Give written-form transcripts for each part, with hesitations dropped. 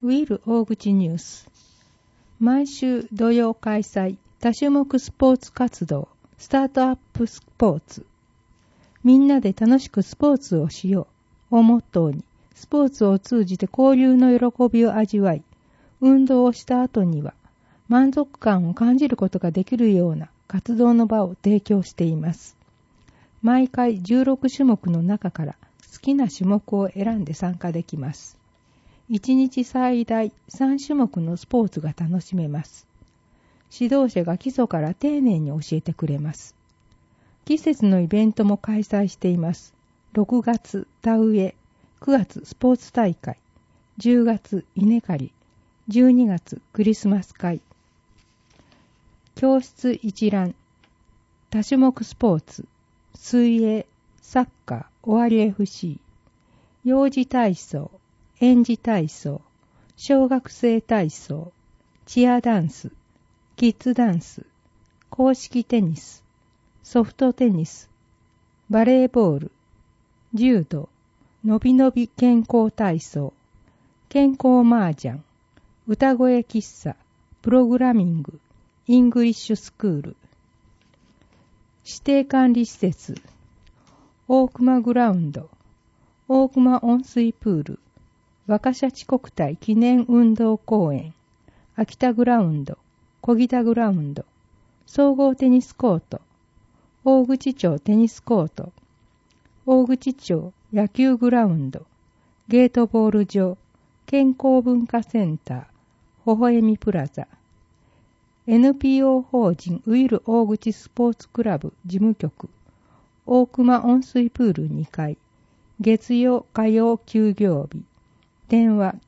ウィル大口ニュース。毎週土曜開催多種目スポーツ活動スタートアップスポーツ。みんなで楽しくスポーツをしようをモットーに、スポーツを通じて交流の喜びを味わい、運動をした後には満足感を感じることができるような活動の場を提供しています。毎回16種目の中から好きな種目を選んで参加できます。1日最大3種目のスポーツが楽しめます。指導者が基礎から丁寧に教えてくれます。季節のイベントも開催しています。6月田植え、9月スポーツ大会、10月稲刈り、12月クリスマス会。教室一覧、多種目スポーツ、水泳、サッカー、尾張 FC、幼児体操、園児体操、小学生体操、チアダンス、キッズダンス、公式テニス、ソフトテニス、バレーボール、柔道、のびのび健康体操、健康麻雀、歌声喫茶、プログラミング、イングリッシュスクール。指定管理施設、大熊グラウンド、大熊温水プール、若シャチ国体記念運動公園、秋田グラウンド、小北グラウンド、総合テニスコート、大口町テニスコート、大口町野球グラウンド、ゲートボール場、健康文化センター、ほほえみプラザ、NPO 法人ウィル大口スポーツクラブ事務局、大熊温水プール2階、月曜火曜休業日、電話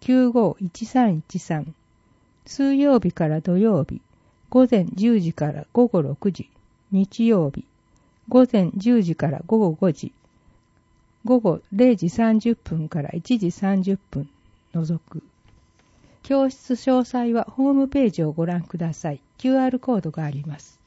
951313、水曜日から土曜日、午前10時から午後6時、日曜日、午前10時から午後5時、午後0時30分から1時30分除く。教室詳細はホームページをご覧ください。QR コードがあります。